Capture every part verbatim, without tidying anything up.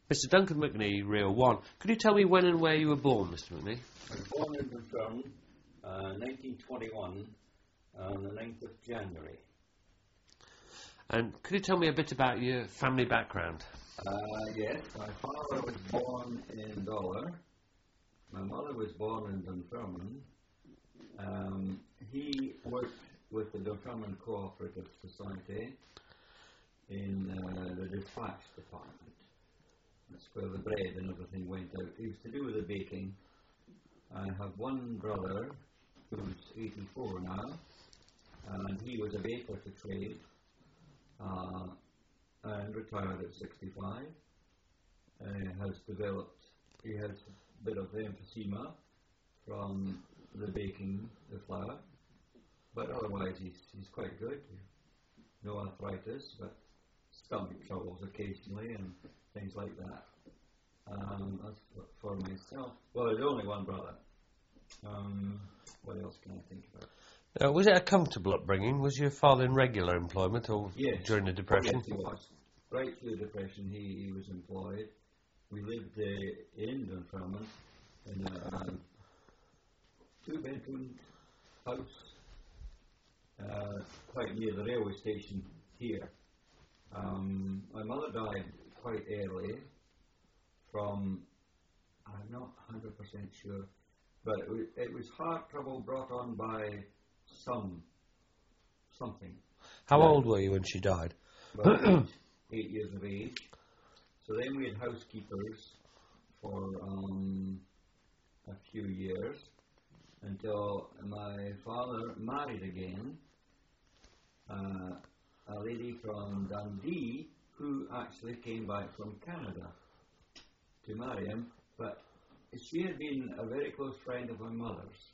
Mister Duncan McNee, Reel one. Could you tell me when and where you were born, Mister McNee? I was born in Dunfermline, uh, nineteen twenty-one, on the ninth of January. And could you tell me a bit about your family background? Uh, yes, my father was born in Dollar. My mother was born in Dunfermline. Um, he worked with the Dunfermline Cooperative Society in uh, the dispatch department. That's where the bread and everything went out. He used to do with the baking. I have one brother who's eighty-four now, and he was a baker to trade uh, and retired at sixty-five. Uh, has developed, he has a bit of emphysema from the baking the flour, but otherwise he's, he's quite good. No arthritis, but stomach troubles occasionally and things like that. Um, as for, for myself, well, there's only one brother. Um, what else can I think about? Uh, was it a comfortable upbringing? Was your father in regular employment or Yes. during the Depression? Yes, he was. Right through the Depression, he, he was employed. We lived uh, in Dunfermline in a um, two-bedroom house uh, quite near the railway station here. Um, my mother died quite early from, I'm not one hundred percent sure, but it was, it was heart trouble brought on by some, something. How Yeah. old were you when she died? About eight, eight years of age. So then we had housekeepers for um, a few years until my father married again uh, a lady from Dundee who actually came back from Canada to marry him, but she had been a very close friend of my mother's.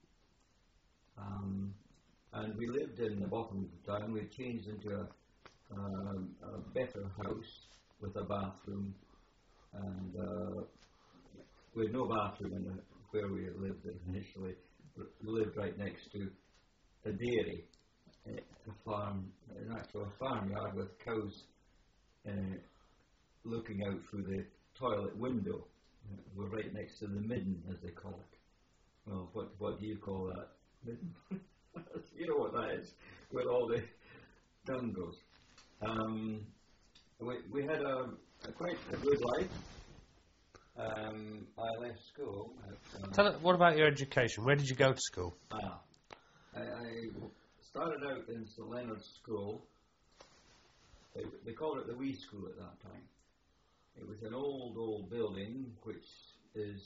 Um, and we lived in the bottom of the town. We changed into a Um, a better house with a bathroom, and uh, we had no bathroom in the, where we lived initially. We lived right next to a dairy, a farm, an actual farmyard with cows uh, looking out through the toilet window. Uh, we're right next to the midden, as they call it. Well, what what do you call that? Midden? You know what that is, where all the dung goes. Um, we, we had a, a quite a good life. Um, I left school. At, um, Tell us, what about your education? Where did you go to school? ah, I, I started out in St Leonard's School. They, they called it the Wee School at that time. It was an old, old building which is,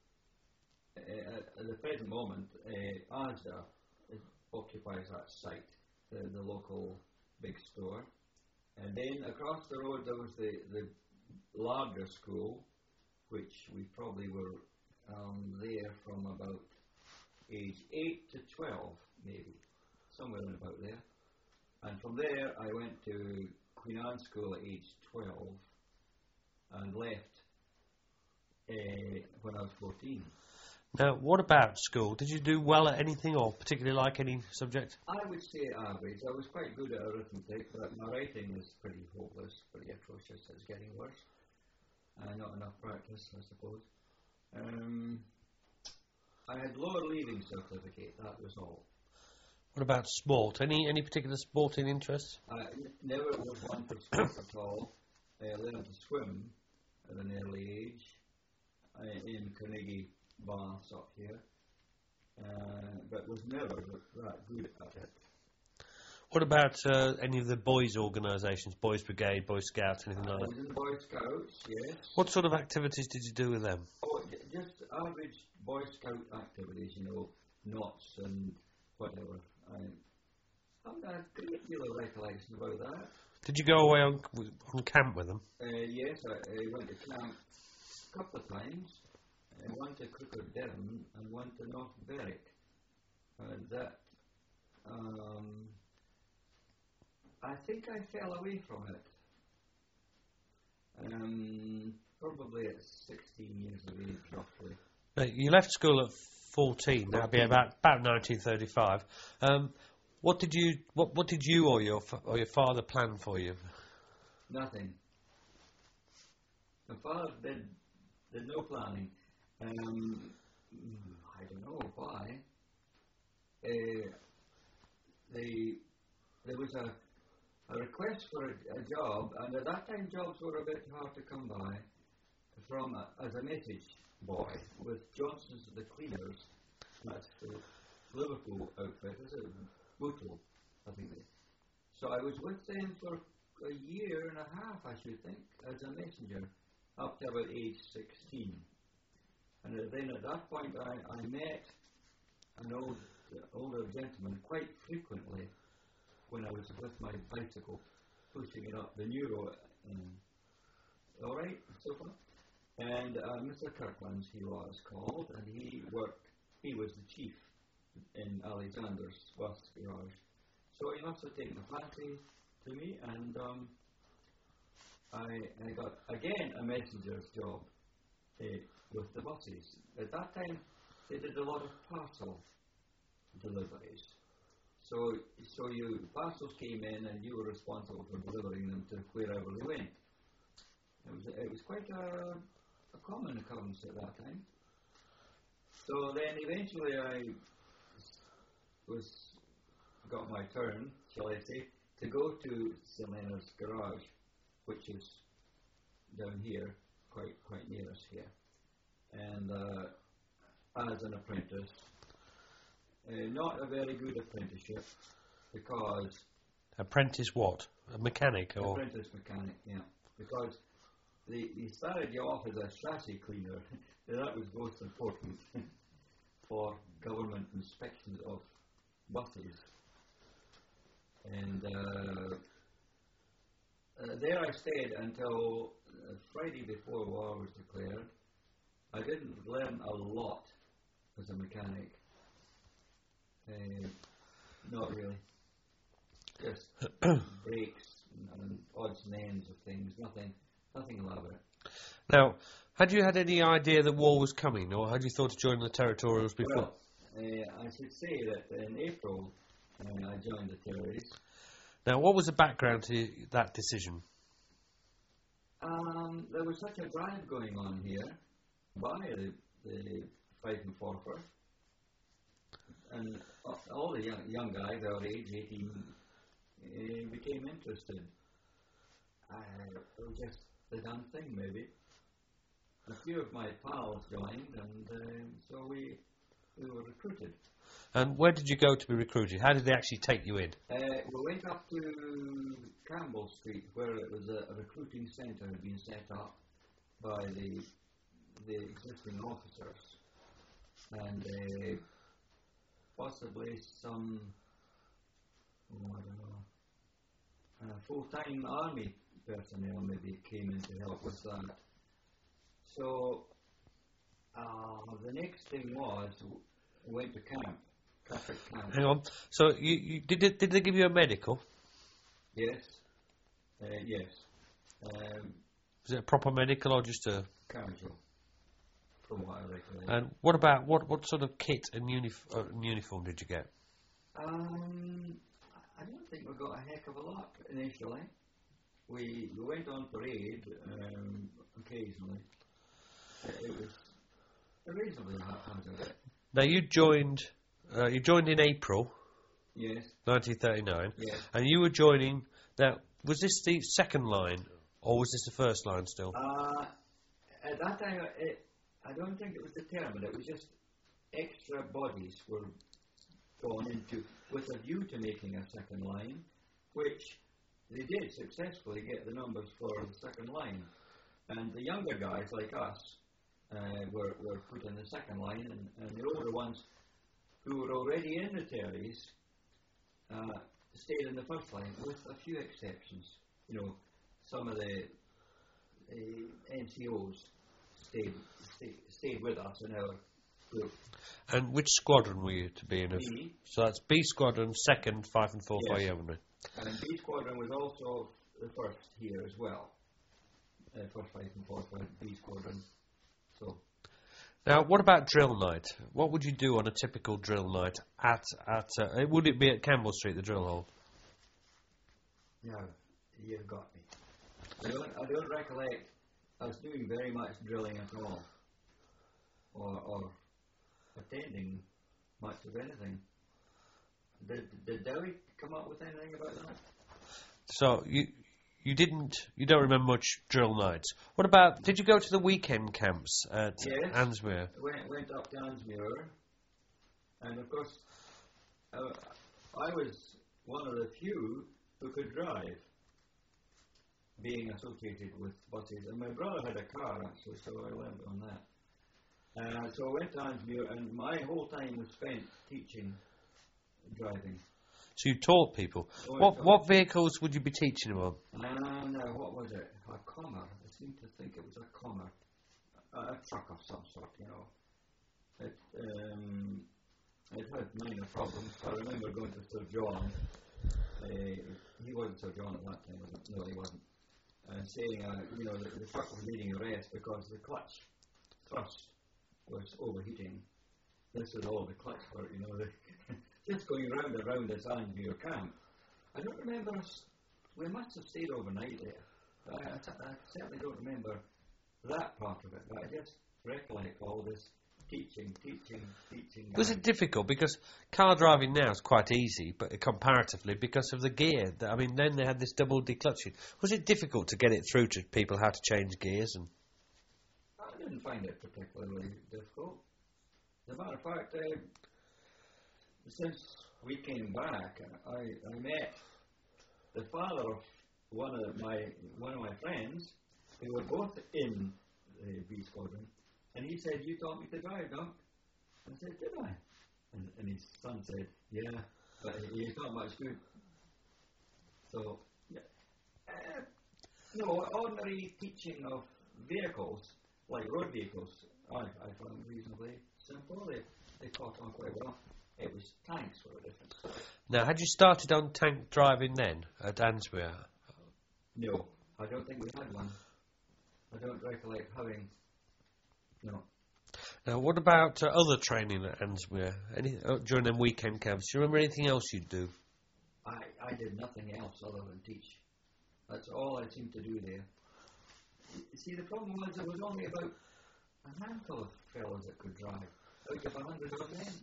uh, at the present moment, uh, Asda occupies that site, the, the local big store. And then across the road there was the, the larger school, which we probably were um, there from about age eight to twelve, maybe, somewhere in about there. And from there I went to Queen Anne School at age twelve and left uh, when I was fourteen. Now, what about school? Did you do well at anything or particularly like any subject? I would say average. I was quite good at arithmetic, but my writing is pretty hopeless, pretty atrocious. It's getting worse. Uh, not enough practice, I suppose. Um, I had lower leaving certificate, that was all. What about sport? Any any particular sporting interests? I n- never was one for sport at all. I learned to swim at an early age uh, in Carnegie Baths up here, uh, but was never that good at it. What about uh, any of the boys' organisations, Boys Brigade, Boy Scouts, anything I like was that? in the Boy Scouts, yes. What sort of activities did you do with them? Oh, j- just average Boy Scout activities, you know, knots and whatever. I haven't a great deal of recollection about that. Did you go away on, on camp with them? Uh, yes, I, I went to camp a couple of times. I went to Crooked Devon and went to North Berwick. Uh, that, um, I think I fell away from it. Um, probably at sixteen years of age, roughly. Uh, You left school at fourteen. That'd be about about nineteen thirty-five. Um, what did you what what did you or your fa- or your father plan for you? Nothing. my father did, did no planning. Um, I don't know why. Uh, the, there was a, a request for a, a job, and at that time jobs were a bit hard to come by, from a, as a message boy with Johnson's the Cleaners. That's the Liverpool outfit, is it? Bootle, I think. They, so I was with them for a year and a half, I should think, as a messenger, up to about age sixteen. And then at that point I, I met an old, uh, older gentleman quite frequently when I was with my bicycle, pushing it up the new road. Um, all right, so far. And uh, Mister Kirklands, he was called, and he worked, he was the chief in Alexander's bus garage. So he must have taken a fancy to me, and um, I, I got, again, a messenger's job uh, with the buses. At that time, they did a lot of parcel deliveries. So, so you, parcels came in, and you were responsible for delivering them to wherever they went. It was, it was quite a, a common occurrence at that time. So then eventually I was got my turn, shall I say, to go to Selena's garage, which is down here, quite quite near us here, and uh, as an apprentice, uh, not a very good apprenticeship, because apprentice what? A mechanic or apprentice mechanic, yeah, because they, they started you off as a chassis cleaner. That was most important for government inspections of buses. And uh, uh, there I stayed until uh, Friday before war was declared. I didn't learn a lot as a mechanic. Uh, not really. Just brakes and odds and ends of things. Nothing, nothing elaborate. Now, had you had any idea that war was coming, or had you thought of joining the territorials before? Well, uh, I should say that in April uh, I joined the Terriers. Now, what was the background to that decision? Um, there was such a drive going on here by the, the Fife and Forfar, and all the young, young guys our age, eighteen, uh, became interested. Uh, it was just the damn thing, maybe. A few of my pals joined, and uh, so we we were recruited. And where did you go to be recruited? How did they actually take you in? Uh, we went up to Campbell Street, where it was a, a recruiting centre had been set up by the the existing officers, and uh, possibly some, oh, I don't know, uh, full-time army personnel maybe came in to help with that. So uh, the next thing was we went to camp. Camp. Hang on. So you, you did it, did they give you a medical? Yes. Uh, yes. Um, Was it a proper medical or just a casual? From what I recollect. And what about what what sort of kit and unif- uh, uniform did you get? Um, I don't think we got a heck of a lot initially. We we went on parade um, occasionally. It, it was reasonably haphazard. Now you joined. Uh, you joined in April. Yes. nineteen thirty-nine. Yes. And you were joining. Now, was this the second line, or was this the first line still? Uh, at that time, it, I don't think it was determined. It was just extra bodies were gone into with a view to making a second line, which they did successfully get the numbers for the second line. And the younger guys like us uh, were, were put in the second line, and, and the older ones who were already in the Terries uh, stayed in the first line, with a few exceptions. You know, some of the, the N C Os stayed, stayed stayed with us in our group. And which squadron were you to be in? B. So that's B squadron, second, five and four Yes. Fire Yeomanry. And B squadron was also the first here as well. Uh, first, five and fourth, B squadron. So. Now, what about drill night? What would you do on a typical drill night at at? Uh, would it be at Campbell Street, the drill hall? No, you've got me. I don't, I don't recollect us doing very much drilling at all, or, or attending much of anything. Did, did Derry come up with anything about that? So you you didn't you don't remember much drill nights. What about, did you go to the weekend camps at Yes. Ansmuir? Went, went up to Ansmuir, and of course, uh, I was one of the few who could drive, being associated with buses. And my brother had a car, actually, so I learned on that. Uh, so I went to Ansmuir, and my whole time was spent teaching driving. So you taught people. Oh, I What taught. what vehicles would you be teaching them on? Uh, no, what was it? A Commer. I seem to think it was a Commer. A, a truck of some sort, you know. It, um, it had minor problems. I remember going to Sir John. Uh, he wasn't Sir John at that time, was it? No, he wasn't. And saying, uh, you know, the, the truck was needing a rest because the clutch thrust was overheating. This was all the clutch for, you know, the just going round and round this Ansmuir camp. I don't remember us, we must have stayed overnight there. I, I, t- I certainly don't remember that part of it, but I just recollect all this teaching, teaching, teaching. Was it difficult? Because car driving now is quite easy, but comparatively, because of the gear. I mean, then they had this double declutching. Was it difficult to get it through to people how to change gears? And I didn't find it particularly difficult. As a matter of fact, uh, since we came back, I, I met the father of one of my one of my friends, who were both in the B Squadron, and he said, "You taught me to drive, Doc." I said, "Did I?" And, and his son said, "Yeah, but he's not much good." So, yeah. uh, no, ordinary teaching of vehicles, like road vehicles, I, I found reasonably simple. They, they caught on quite well. It was tanks were a different story. now, had you started on tank driving then at Ansmuir? No, I don't think we had one. I don't recollect having. No. Now, what about uh, other training at Ansmuir? Any uh, during them weekend camps? Do you remember anything else you'd do? I, I did nothing else other than teach. That's all I seemed to do there. You see, the problem was there was only about a handful of fellows that could drive, out of a hundred odd men.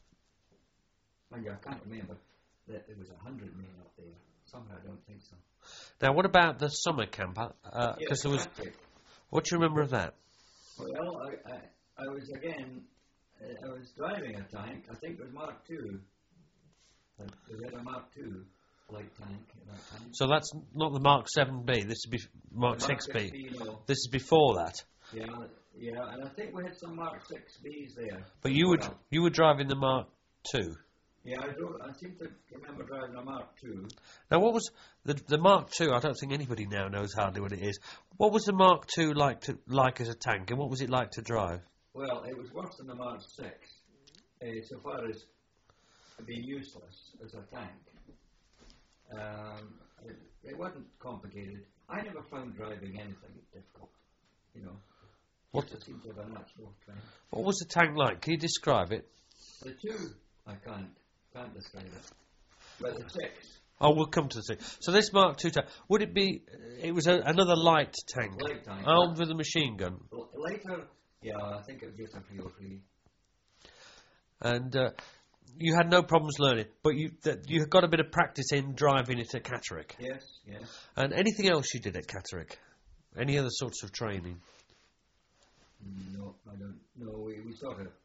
Mind you, I can't remember that there was a hundred men up there. Somehow I don't think so. Now, what about the summer camp? Because uh, Yes, there was. that's it. What do you remember of that? Well, I, I, I was again, uh, I was driving a tank. I think it was Mark two. Uh, we had a Mark two light tank at that time. So that's not the Mark seven B. This is bef- Mark Mark six B. no. This is before that. Yeah, yeah, and I think we had some Mark six Bs there. But you were Well, you were driving the Mark two. Yeah, I drove. I seem to remember driving a Mark two. Now, what was the the Mark two? I don't think anybody now knows hardly what it is. What was the Mark two like to like as a tank, and what was it like to drive? Well, it was worse than the Mark six, uh, so far as being useless as a tank. Um, it, it wasn't complicated. I never found driving anything difficult. You know, What it seemed to have a natural trend. what was the tank like? Can you describe it? The two, I can't can't describe it. But the six, Oh, we'll come to the six. So this Mark two tank, would it be? It was a, another light tank, light tank. armed with a machine gun, L- later, yeah, I think it was just a three oh three. and uh, you had no problems learning. But you that you got a bit of practice in driving it at Catterick. Yes, yes. And anything else you did at Catterick? Any other sorts of training? No, I don't. No, we, we sort of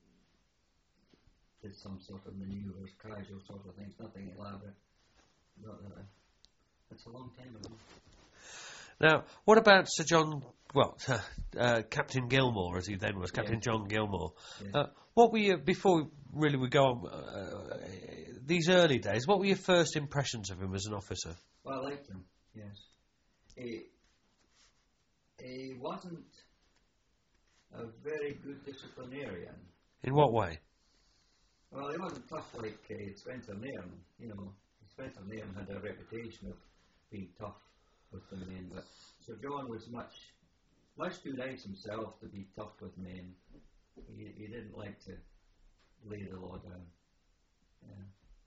did some sort of manoeuvres, casual sort of things, nothing elaborate. Not that I, that's a long time ago. Now, what about Sir John? Well, uh, Captain Gilmore, as he then was, Captain Yes. John Gilmore. Yes. Uh, what were you before? Really, we go on. Uh, these early days. What were your first impressions of him as an officer? Well, I liked him, yes. He, he wasn't a very good disciplinarian. In what way? Well, he wasn't tough like uh, Spencer Nairn, you know. Spencer Nairn had a reputation of being tough with the men, but Sir John was much, much too nice himself to be tough with men. He, he didn't like to lay the law down. Yeah.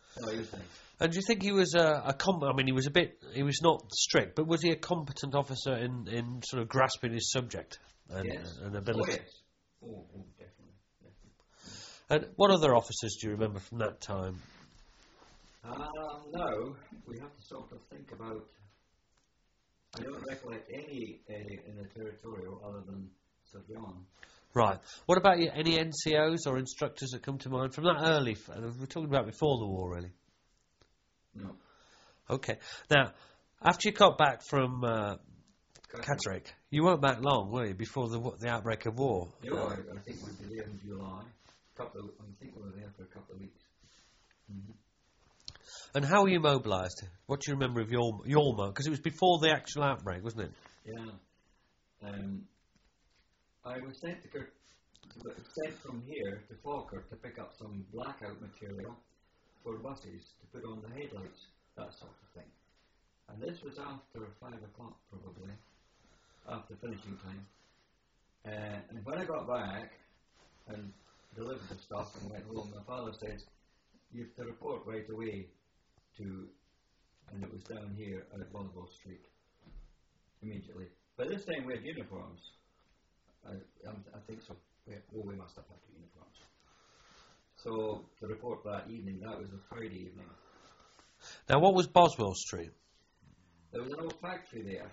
Oh, you think? And do you think he was a, a com- I mean, he was a bit, he was not strict, but was he a competent officer in, in sort of grasping his subject and, Yes. and Oh, ability? yes. Oh, oh, definitely. definitely. And what other officers do you remember from that time? Um, no, we have to sort of think about. I don't recollect any uh, in the territorial other than Sir John. Right. What about you, any N C Os or instructors that come to mind from that early? F- we're talking about before the war, really. No. Okay. Now, after you got back from uh, Catterick, you weren't back long, were you? Before the the outbreak of war. No, I, I think we were there in July. Couple of, I think we were there for a couple of weeks. Mm-hmm. And how were you mobilised? What do you remember of your your mo? Because it was before the actual outbreak, wasn't it? Yeah. Um, I was sent to Kirk, sent from here to Falkirk to pick up some blackout material for buses to put on the headlights, that sort of thing. And this was after five o'clock, probably, after finishing time. Uh, and when I got back and delivered the stuff and went home, my father says, "You have to report right away to," and it was down here at Boswell Street, immediately. By this time we had uniforms. I, um, I think so. We, well, we must have had uniforms. So to report that evening, that was a Friday evening. Now, what was Boswell Street? There was an old factory there.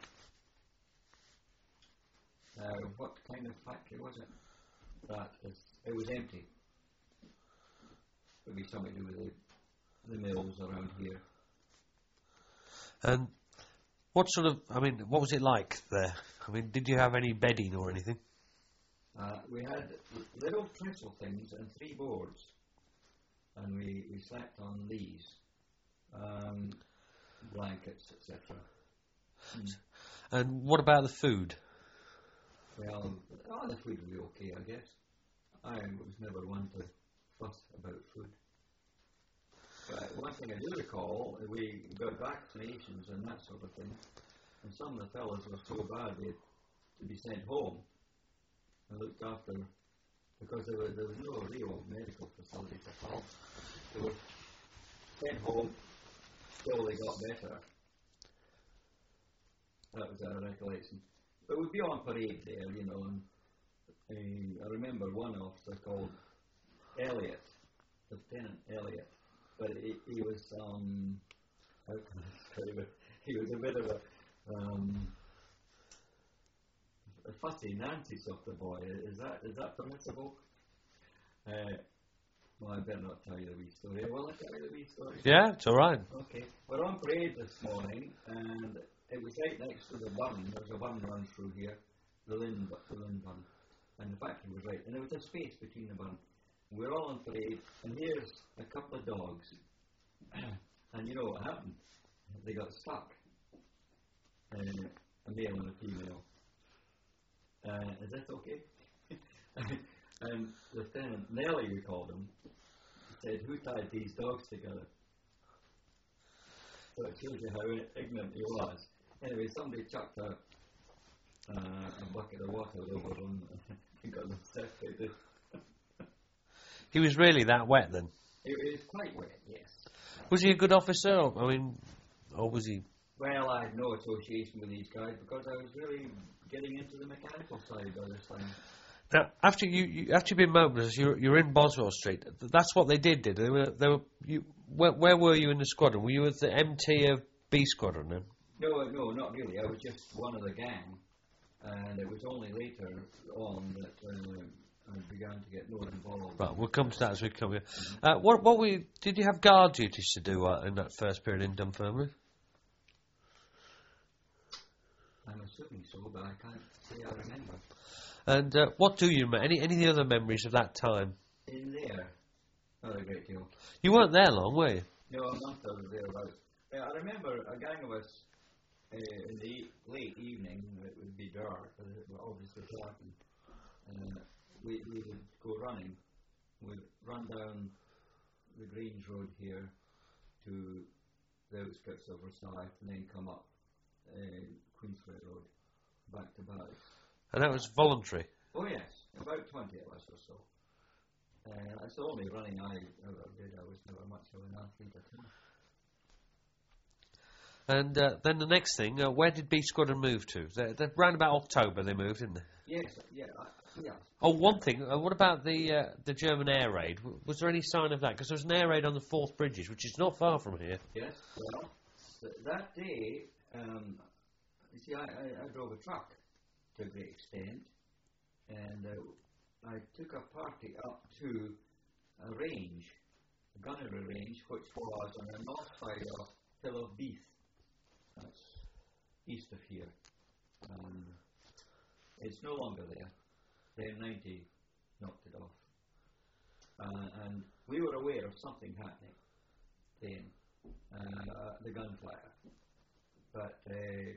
Uh, what kind of factory was it? That is, it was empty. It would be something to do with the, the mills around here. And what sort of, I mean, what was it like there? I mean, did you have any bedding or anything? Uh, we had little trestle things and three boards, and we, we slept on these, um, blankets, et cetera. Mm. And what about the food? Well, oh, the food would be okay, I guess. I was never one to fuss about food. But one thing I do recall, we got vaccinations and that sort of thing, and some of the fellas were so bad they had to be sent home and looked after, because there was, there was no real medical facilities at all. They were sent home till they got better. That was our recollection. But we'd be on parade there, you know, and uh, I remember one officer called Elliot, Lieutenant Elliot, but he, he was, um, how can I describe it? He was a bit of a, um, a fussy Nancy sort of boy. Is that is that permissible? Uh, well, I better not tell you the wee story. Well, I'll tell you the wee story. Yeah, it's all right. Okay. We're on parade this morning, and it was right next to the bun. There was a bun run through here, the Lynn, the Lynn bun, and the factory was right. And there was a space between the bun. And we're all on parade, and here's a couple of dogs. And you know what happened? They got stuck. Uh, a male and a female. Uh, is that okay? And Lieutenant Nelly, we called him, said, "Who tied these dogs together?" So it shows you how ignorant he was. Anyway, somebody chucked a, uh, a bucket of water over them and got them separated. He was really that wet then? It, it was quite wet, yes. Was he a good officer? Or, I mean, or was he... Well, I had no association with these guys because I was really getting into the mechanical side by this time. Now, after you, you after you've been mobilised, you're, you're in Boswell Street. That's what they did, did they? Were, they were, you, where, where were you in the squadron? Were you at the M T of B Squadron then? No, no, not really. I was just one of the gang. And it was only later on that uh, I began to get more involved. Right, we'll come to that as we come here. Mm-hmm. Uh, what, what were you, did you have guard duties to do uh, in that first period in Dunfermline? I'm assuming so, but I can't say I remember. And uh, what do you remember? Any any other memories of that time? In there, not a great deal. You weren't there long, were you? No, a month I was there about. Uh, I remember a gang of us uh, in the e- late evening. It would be dark, but it was obviously darkened. Uh, we we would go running. We'd run down the Greens Road here to the outskirts of Versailles, and then come up uh, Queensway Road back to barracks. And that was voluntary? Oh yes, about twenty of us or so. Uh, that's the only running I ever did. I was never much of an athlete at all. And uh, then the next thing, uh, where did B Squadron move to? They, they, round about October they moved, didn't they? Yes, yeah, I, yeah. Oh, one thing. Uh, what about the uh, the German air raid? W- was there any sign of that? Because there was an air raid on the Forth Bridges, which is not far from here. Yes, well, th- that day, um, you see, I, I, I drove a truck to a great extent, and uh, I took a party up to a range, a gunnery range, which was on the north side of Hill of Beath. That's east of here. Um, it's no longer there. The M ninety knocked it off. Uh, and we were aware of something happening then, uh, the gunfire. But uh,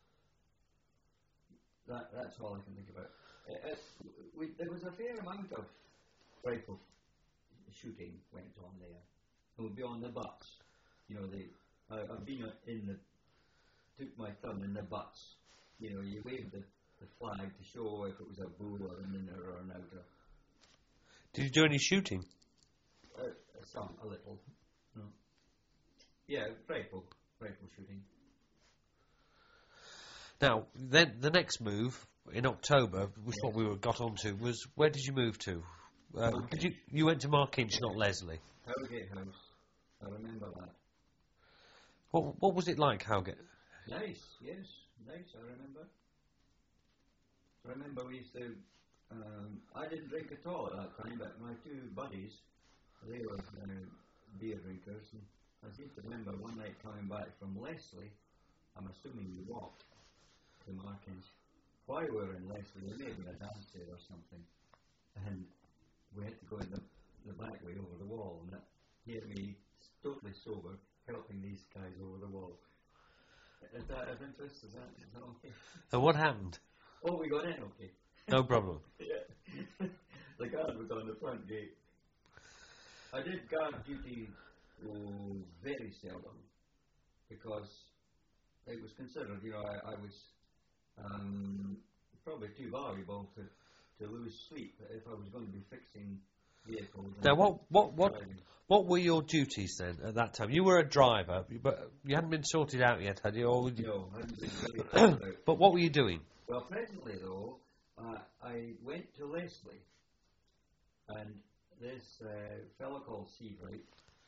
that, that's all I can think about. Uh, uh, we, there was a fair amount of rifle shooting went on there. It would be on the butts. You know, the, I, I've been in the, took my thumb in the butts. You know, you waved the, the flag to show if it was a bull or an inner or an outer. Did you do any shooting? Uh, some, a little. No. Yeah, rifle, rifle shooting. Now, then the next move in October, which Yes. what we were got onto, was where did you move to? Uh, did you you went to Markinch, not Leslie? Howgate House. I remember that. What what was it like, Howgate? Nice, yes, nice, I remember. I remember we used to, um, I didn't drink at all at that time, but my two buddies, they were uh, beer drinkers, and I seem to remember one night coming back from Leslie, I'm assuming we walked to Markinch. While we were in Leslie, we may have been a dance there or something, and we had to go in the, the back way over the wall, and that, here me, totally sober, helping these guys over the wall. Is that of interest? Is that, is that okay? And what happened? Oh, we got in okay. No problem. Yeah. The guard was on the front gate. I did guard duty oh, very seldom because it was considered, you know, I, I was um, probably too valuable to, to lose sleep if I was going to be fixing vehicles. Now, what what what driving. what were your duties then at that time? You were a driver, but you hadn't been sorted out yet, had you? Or would you? No, I hadn't been really thought about. But what were you doing? Well, presently though, uh, I went to Leslie, and this uh, fellow called Seabright,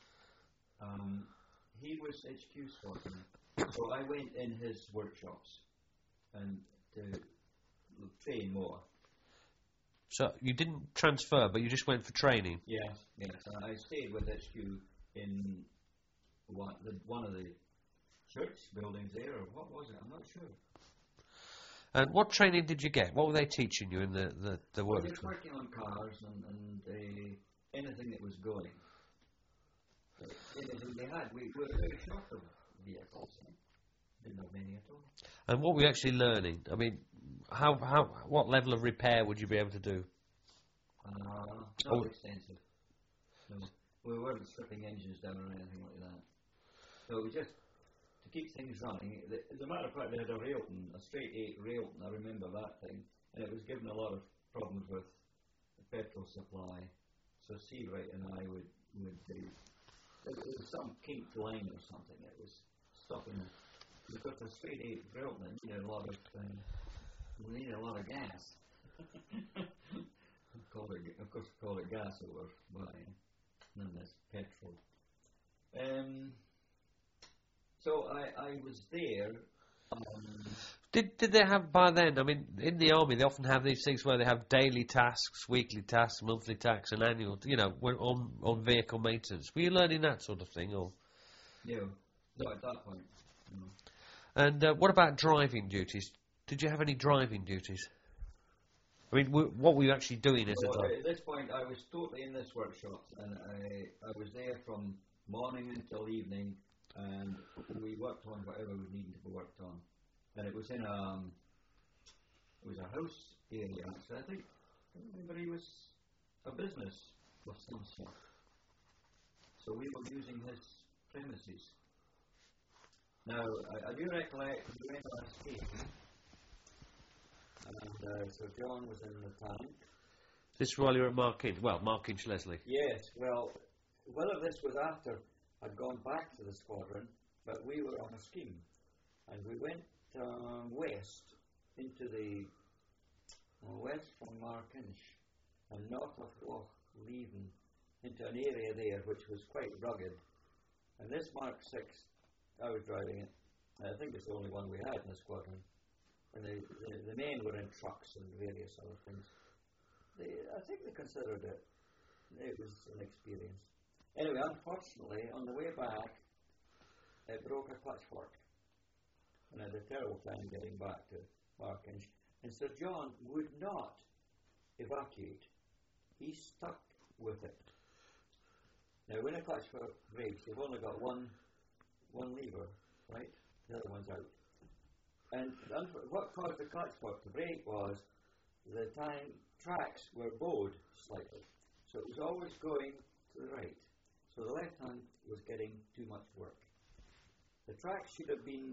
um, he was H Q spotter, so I went in his workshops and to train more. So you didn't transfer, but you just went for training. Yes, yes. Uh, I stayed with H Q in one, the, one of the church buildings there, or what was it? I'm not sure. And what training did you get? What were they teaching you in the the, the Well, work? just working on cars and, and uh, anything that was going. Uh, anything they had. We were very short of vehicles. Eh? Didn't have many at all. And what were you actually learning? I mean, how how what level of repair would you be able to do? Uh, not Oh. extensive. No. We weren't stripping engines down or anything like that. So it was just to keep things running. The, as a matter of fact, they had a Railton, a straight eight Railton, I remember that thing, and it was given a lot of problems with the petrol supply. So Seawright and I would, would do, there was some kinked line or something that was stopping it. Because the straight eight Railton, it needed a lot of, um, needed a lot of gas. Called it, of course, we call it gas over by, and then there's petrol. Um, so I, I was there. Um, Did did they have by then? I mean, in the army, they often have these things where they have daily tasks, weekly tasks, monthly tasks, and annual. You know, when on on vehicle maintenance. Were you learning that sort of thing, or? you know, not at that point. No. And uh, what about driving duties? Did you have any driving duties? I mean, w- what were you actually doing as a Well, driver? at this point, I was totally in this workshop, and I I was there from morning until evening, and we worked on whatever we needed to be worked on. And it was in a um, it was a house area. Actually, I think I don't remember he was a business of some sort. So we were using his premises. Now I, I do recollect we went on a skate, and uh, so John was in the tank, This is while you were at Markinch. Well, Markinch Leslie. Yes, well, whether this was after I'd gone back to the squadron, but we were on a scheme, and we went um, west into the uh, west from Markinch and north of Loch Leven into an area there which was quite rugged. And this Mark six, I was driving it. I think it's the only one we had in the squadron. And the, the, the men were in trucks and various other things. They, I think they considered it. It was an experience. Anyway, unfortunately, on the way back, it broke a clutch fork. And I had a terrible time getting back to Markinch. And Sir John would not evacuate. He stuck with it. Now, when a clutch fork breaks, you've only got one one lever, right? The other one's out. And what caused the clutch fork to break was the time tracks were bowed slightly. So it was always going to the right. So the left hand was getting too much work. The tracks should have been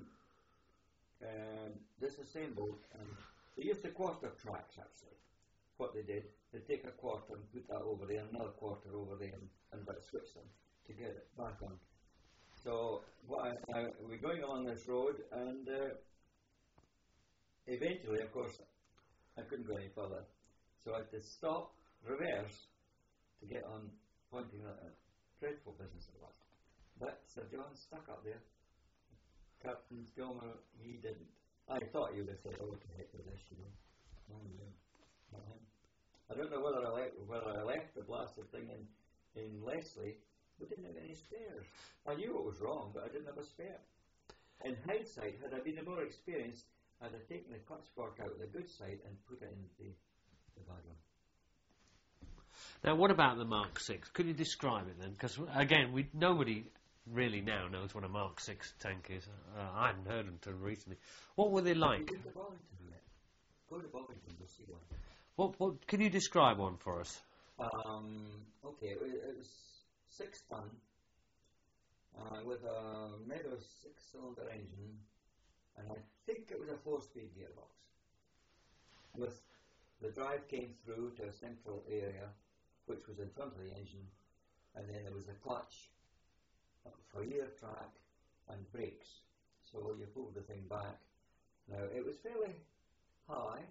um, disassembled, and they used to quarter tracks actually. What they did, they take a quarter and put that over there, another quarter over there, and, and but switch them to get it back on. So what I, I, we're going along this road, and uh, eventually, of course, I couldn't go any further. So I had to stop, reverse, to get on pointing at a dreadful business it was. But Sir John stuck up there. Captain Gilmer, he didn't. I thought you would have said, oh, to heck with this, you know. Oh, yeah. Not him. I don't know whether I, le- whether I left the blasted thing in, in Leslie. We didn't have any spares. I knew it was wrong, but I didn't have a spare. In hindsight, had I been more experienced, I'd have taken the clutch fork out of the good side and put it in the, the bad one. Now, what about the Mark six? Could you describe it then? Because, again, we nobody really now knows what a Mark six tank is. Uh, I hadn't heard until recently. What were they like? Go to Bollington, yet. Go to Bollington, you'll see one. What, what, can you describe one for us? Um, okay, it was, it was six ton uh, with a Meadow six-cylinder engine, and I think it was a four-speed gearbox. With the drive came through to a central area, which was in front of the engine, and then there was a clutch for rear track and brakes. So you pulled the thing back. Now it was fairly high.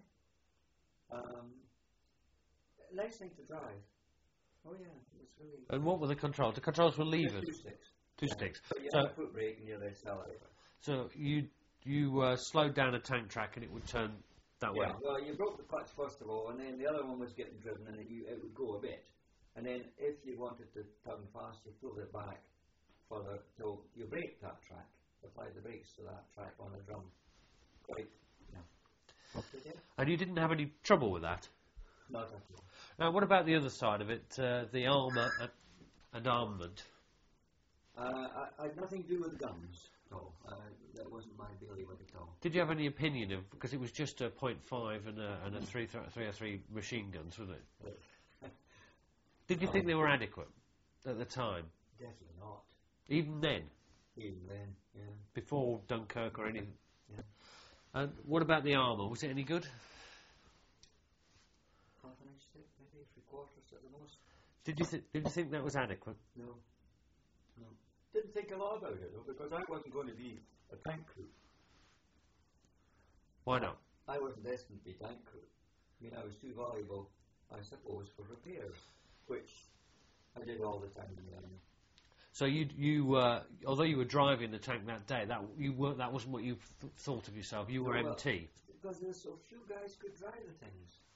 Um, nice thing to drive. Oh yeah, it was really. And what were the controls? The controls were levers. Two sticks. Two yeah. sticks. So you so, had a foot brake and you had the accelerator. So you you uh, slowed down a tank track and it would turn that yeah, way. Well, you broke the clutch first of all, and then the other one was getting driven, and it, you, it would go a bit. And then if you wanted to turn fast, you pulled it back further till you braked that track. Applied the brakes to that track on the drum. Quite. Yeah. And you didn't have any trouble with that? Not at all. Now, what about the other side of it, uh, the armour and, and armament? Uh, I, I had nothing to do with guns. No, uh, that wasn't my bailiwick at all. Did you have any opinion of, because it was just a point five and a, and a three oh three machine guns, wasn't it? Did you um, think they were adequate at the time? Definitely not. Even then? Even then, yeah. Before Dunkirk or anything? Yeah. And what about the armour? Was it any good? Half an inch thick, maybe three quarters at the most. Did you th- did you think that was adequate? No. No. Didn't think a lot about it though, because I wasn't going to be a tank crew. Why not? I wasn't destined to be tank crew. I mean, I was too valuable, I suppose, for repairs, which I did all the time in the army. So you you uh, although you were driving the tank that day, that you weren't that wasn't what you th- thought of yourself. You were no, M T. Well, because there's so few guys could drive the things.